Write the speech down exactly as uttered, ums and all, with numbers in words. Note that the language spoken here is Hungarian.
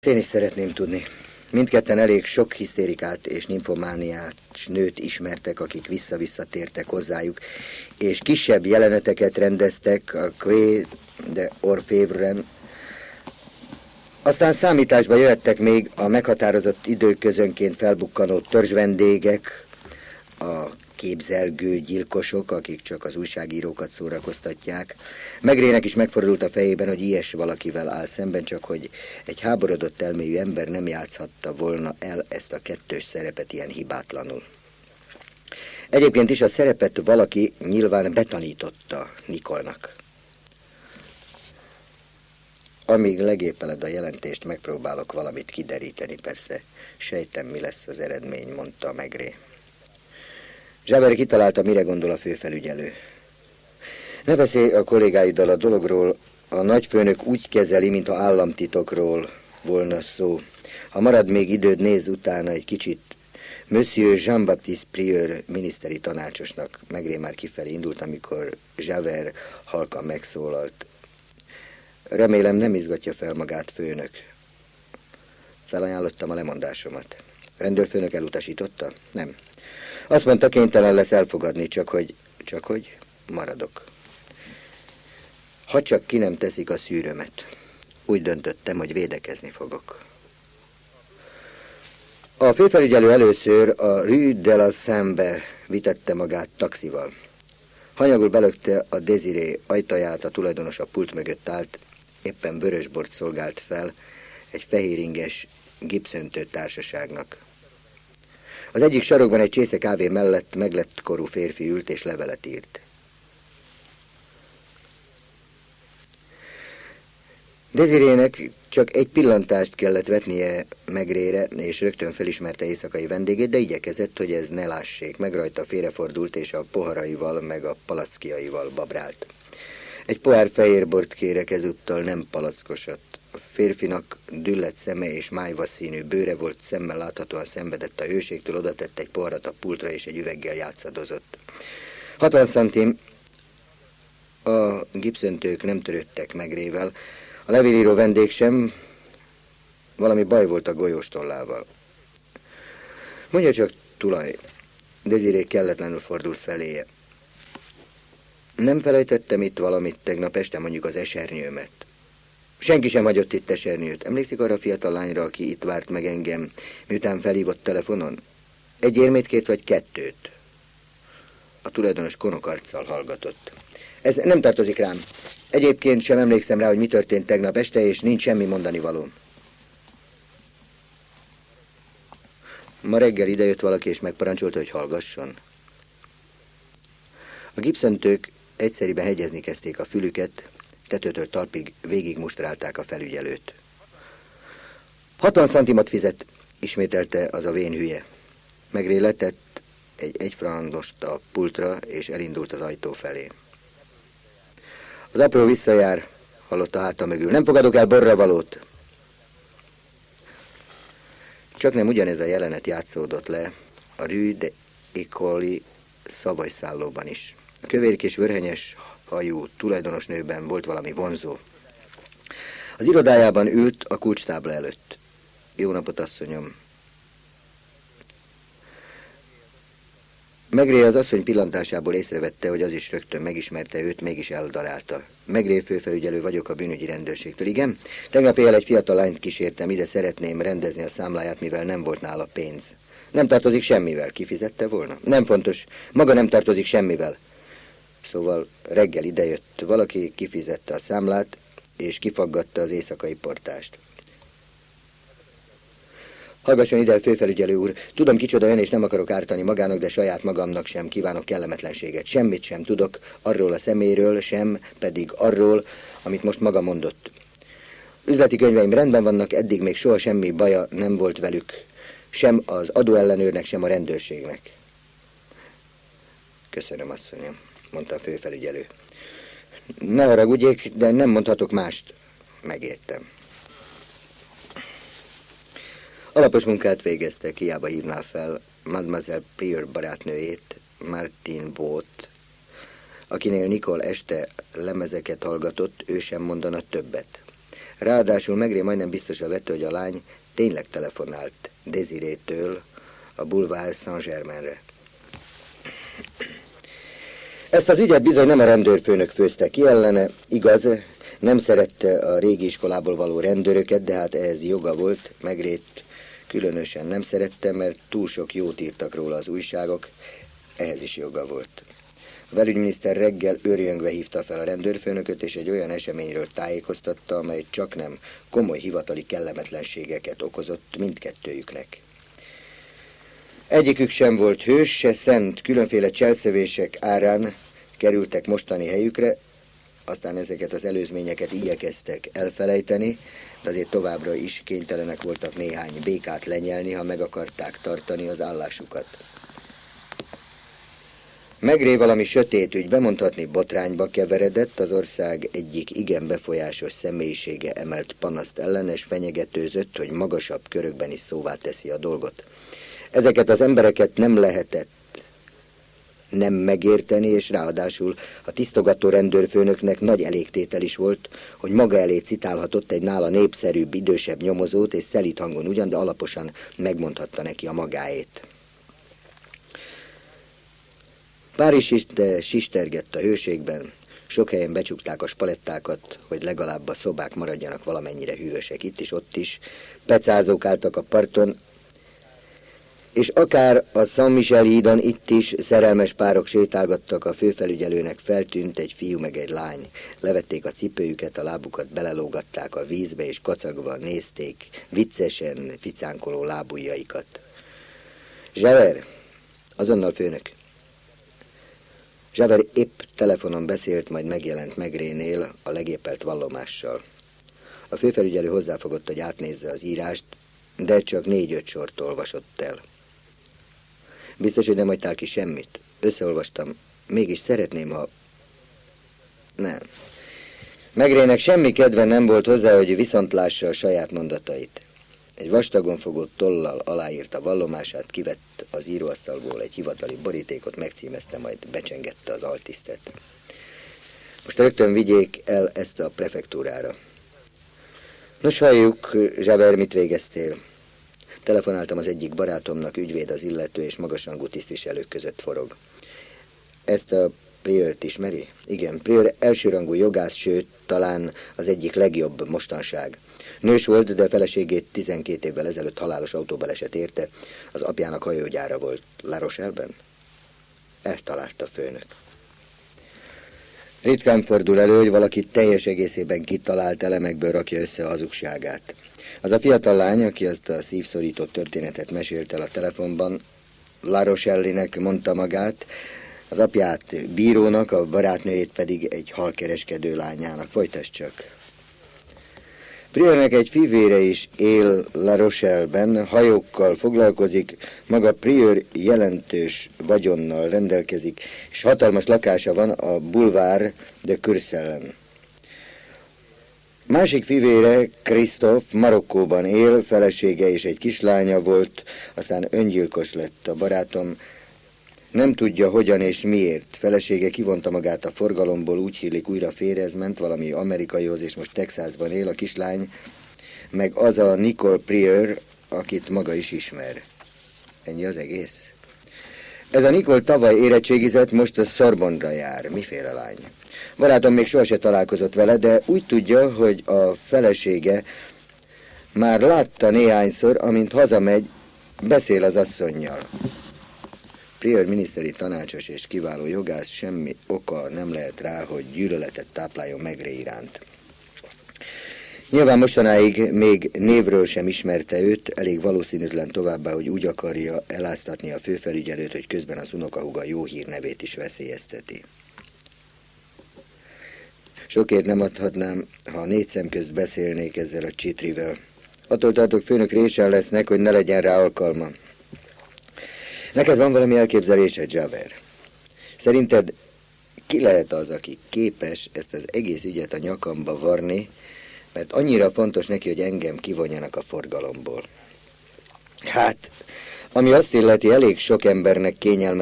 Én is szeretném tudni. Mindketten elég sok hisztérikát és nymfomániás nőt ismertek, akik vissza-vissza tértek hozzájuk, és kisebb jeleneteket rendeztek a Quai de Orfèvre-en. Aztán számításba jöhettek még a meghatározott időközönként felbukkanó törzsvendégek, a képzelgő gyilkosok, akik csak az újságírókat szórakoztatják. Megrének is megfordult a fejében, hogy ilyes valakivel áll szemben, csak hogy egy háborodott elmélyű ember nem játszhatta volna el ezt a kettős szerepet ilyen hibátlanul. Egyébként is a szerepet valaki nyilván betanította Nicolnak. Amíg legépeled a jelentést, megpróbálok valamit kideríteni, persze sejtem, mi lesz az eredmény, mondta Maigret. Javert kitalálta, mire gondol a főfelügyelő. Ne beszélj a kollégáiddal a dologról, a nagyfőnök úgy kezeli, mintha államtitokról volna szó. Ha marad még időd, nézz utána egy kicsit. Monsieur Jean-Baptiste Prieur miniszteri tanácsosnak. Maigret már kifelé indult, amikor Javert halkan megszólalt. Remélem, nem izgatja fel magát, főnök. Felajánlottam a lemondásomat. A rendőrfőnök elutasította? Nem. Azt mondta, kénytelen lesz elfogadni, csak hogy, csak hogy maradok. Ha csak ki nem teszik a szűrömet. Úgy döntöttem, hogy védekezni fogok. A főfelügyelő először a Rue de la Seine-be vitette magát taxival. Hanyagul belökte a Désiré ajtaját, a tulajdonos a pult mögött állt, éppen vörösbort szolgált fel egy fehéringes gipszöntő társaságnak. Az egyik sarokban egy csésze kávé mellett meglett korú férfi ült és levelet írt. Désirének csak egy pillantást kellett vetnie Maigrére, és rögtön felismerte éjszakai vendégét, de igyekezett, hogy ez ne lássék. Meg rajta félrefordult, és a poharaival, meg a palackjaival babrált. Egy pohár fehérbort kérek, ezúttal nem palackosat. A férfinak düllett szeme és májva színű bőre volt, szemmel láthatóan szenvedett a hőségtől, odatett egy poharat a pultra, és egy üveggel játszadozott. hatvan centim. A gipszöntők nem törődtek Maigrével. A levélíró vendég sem, valami baj volt a golyós tollával. Mondja csak, tulaj, Désiré kelletlenül fordult feléje. Nem felejtettem itt valamit tegnap este, mondjuk az esernyőmet. Senki sem hagyott itt esernyőt. Emlékszik arra a fiatal lányra, aki itt várt meg engem, miután felhívott telefonon? Egy érmét kért, vagy kettőt? A tulajdonos konokarccal hallgatott. Ez nem tartozik rám. Egyébként sem emlékszem rá, hogy mi történt tegnap este, és nincs semmi mondani való. Ma reggel idejött valaki, és megparancsolta, hogy hallgasson. A gipszöntők egyszeriben hegyezni kezdték a fülüket, tetőtől talpig végigmustrálták a felügyelőt. hatvan centimot fizet, ismételte az a vén hülye. Maigret letett egy egyfrancost a pultra, és elindult az ajtó felé. Az apró visszajár, hallotta háta mögül. Nem fogadok el borravalót. Csak nem ugyanez a jelenet játszódott le a Rue de École szavajszállóban is. A kövérkés vörhenyes hajú tulajdonos nőben volt valami vonzó. Az irodájában ült a kulcstábla előtt. Jó napot, asszonyom. Maigret az asszony pillantásából észrevette, hogy az is rögtön megismerte őt, mégis eldarálta. Maigret főfelügyelő vagyok a bűnügyi rendőrségtől. Igen? Tegnap éjjel egy fiatal lányt kísértem, ide szeretném rendezni a számláját, mivel nem volt nála pénz. Nem tartozik semmivel. Kifizette volna? Nem fontos. Maga nem tartozik semmivel. Szóval reggel idejött valaki, kifizette a számlát, és kifaggatta az éjszakai portást. Hallgasson ide, főfelügyelő úr, tudom kicsoda ön, és nem akarok ártani magának, de saját magamnak sem kívánok kellemetlenséget. Semmit sem tudok arról a szeméről, sem pedig arról, amit most maga mondott. Üzleti könyveim rendben vannak, eddig még soha semmi baja nem volt velük, sem az adóellenőrnek, sem a rendőrségnek. Köszönöm, asszonyom, mondta a főfelügyelő. Ne haragudjék, de nem mondhatok mást. Megértem. Alapos munkát végeztek, hiába hívná fel Mademoiselle Prieur barátnőjét, Martine Bot, akinél Nicole este lemezeket hallgatott, ő sem mondana többet. Ráadásul Maigret majdnem biztosra vette, hogy a lány tényleg telefonált Désirétől a Boulevard Saint-Germainre. Ezt az ügyet bizony nem a rendőrfőnök főzte ki ellene, igaz, nem szerette a régi iskolából való rendőröket, de hát ehhez joga volt. Maigret különösen nem szerette, mert túl sok jót írtak róla az újságok, ehhez is joga volt. A belügyminiszter reggel őrjöngve hívta fel a rendőrfőnököt, és egy olyan eseményről tájékoztatta, amely csaknem komoly hivatali kellemetlenségeket okozott mindkettőjüknek. Egyikük sem volt hős, se szent, különféle cselszövések árán kerültek mostani helyükre, aztán ezeket az előzményeket igyekeztek elfelejteni, de azért továbbra is kénytelenek voltak néhány békát lenyelni, ha meg akarták tartani az állásukat. Maigret valami sötét ügy, bemondhatni botrányba keveredett, az ország egyik igen befolyásos személyisége emelt panaszt ellen, és fenyegetőzött, hogy magasabb körökben is szóvá teszi a dolgot. Ezeket az embereket nem lehetett nem megérteni, és ráadásul a tisztogató rendőrfőnöknek nagy elégtétel is volt, hogy maga elé citálhatott egy nála népszerűbb, idősebb nyomozót, és szelíd hangon ugyan, de alaposan megmondhatta neki a magáét. Párizs is, de sistergett a hőségben, sok helyen becsukták a spalettákat, hogy legalább a szobák maradjanak valamennyire hűvösek. Itt is, ott is pecázók álltak a parton, és akár a Saint-Michel hídon itt is szerelmes párok sétálgattak, a főfelügyelőnek feltűnt egy fiú meg egy lány. Levették a cipőjüket, a lábukat belelógatták a vízbe, és kacagva nézték viccesen ficánkoló lábujjaikat. Javert, azonnal főnök. Javert épp telefonon beszélt, majd megjelent Maigretnél a legépelt vallomással. A főfelügyelő hozzáfogott, hogy átnézze az írást, de csak négy-öt sort olvasott el. Biztos, hogy nem hagytál ki semmit. Összeolvastam. Mégis szeretném, ha... Nem. Maigretnek semmi kedve nem volt hozzá, hogy viszontlássa a saját mondatait. Egy vastagon fogott tollal aláírta vallomását, kivett az íróasztalból egy hivatali borítékot, megcímezte, majd becsengette az altisztet. Most rögtön vigyék el ezt a prefektúrára. Nos, halljuk, Javert, mit végeztél? Telefonáltam az egyik barátomnak, ügyvéd az illető, és magasrangú tisztviselők között forog. Ezt a Prieurt ismeri? Igen, Prieur elsőrangú jogász, sőt, talán az egyik legjobb mostanság. Nős volt, de feleségét tizenkét évvel ezelőtt halálos autóbaleset érte, az apjának hajógyára volt La Rochelle-ben. Eltalálta főnök. Ritkán fordul elő, hogy valaki teljes egészében kitalált elemekből rakja össze a hazugságát. Az a fiatal lány, aki azt a szívszorító történetet mesélte el a telefonban, La Rochelle-nek mondta magát, az apját bírónak, a barátnőjét pedig egy halkereskedő lányának. Folytasd csak. Prieurnek egy fivére is él La Rochelle-ben, hajókkal foglalkozik, maga Prieur jelentős vagyonnal rendelkezik, és hatalmas lakása van a Boulevard de Courcelles-en. Másik fivére, Christophe, Marokkóban él, felesége és egy kislánya volt, aztán öngyilkos lett a barátom. Nem tudja, hogyan és miért. Felesége kivonta magát a forgalomból, úgy hílik újra férjezment, valami amerikaihoz, és most Texasban él, a kislány, meg az a Nicole Prieur, akit maga is ismer. Ennyi az egész? Ez a Nicole tavaly érettségizett, most a Sorbonne-ra jár. Miféle lány? Barátom még sohasem találkozott vele, de úgy tudja, hogy a felesége már látta néhányszor, amint hazamegy, beszél az asszonnyal. Prieur miniszteri tanácsos és kiváló jogász, semmi oka nem lehet rá, hogy gyűlöletet tápláljon Maigret iránt. Nyilván mostanáig még névről sem ismerte őt, elég valószínűtlen továbbá, hogy úgy akarja eláztatni a főfelügyelőt, hogy közben az unokahúga jó hírnevét is veszélyezteti. Sokért nem adhatnám, ha négy szem közt beszélnék ezzel a csitrivel. Attól tartok, főnök résen lesznek, hogy ne legyen rá alkalma. Neked van valami elképzelésed, Javert? Szerinted ki lehet az, aki képes ezt az egész ügyet a nyakamba varni, mert annyira fontos neki, hogy engem kivonjanak a forgalomból? Hát, ami azt illeti, elég sok embernek kényelmes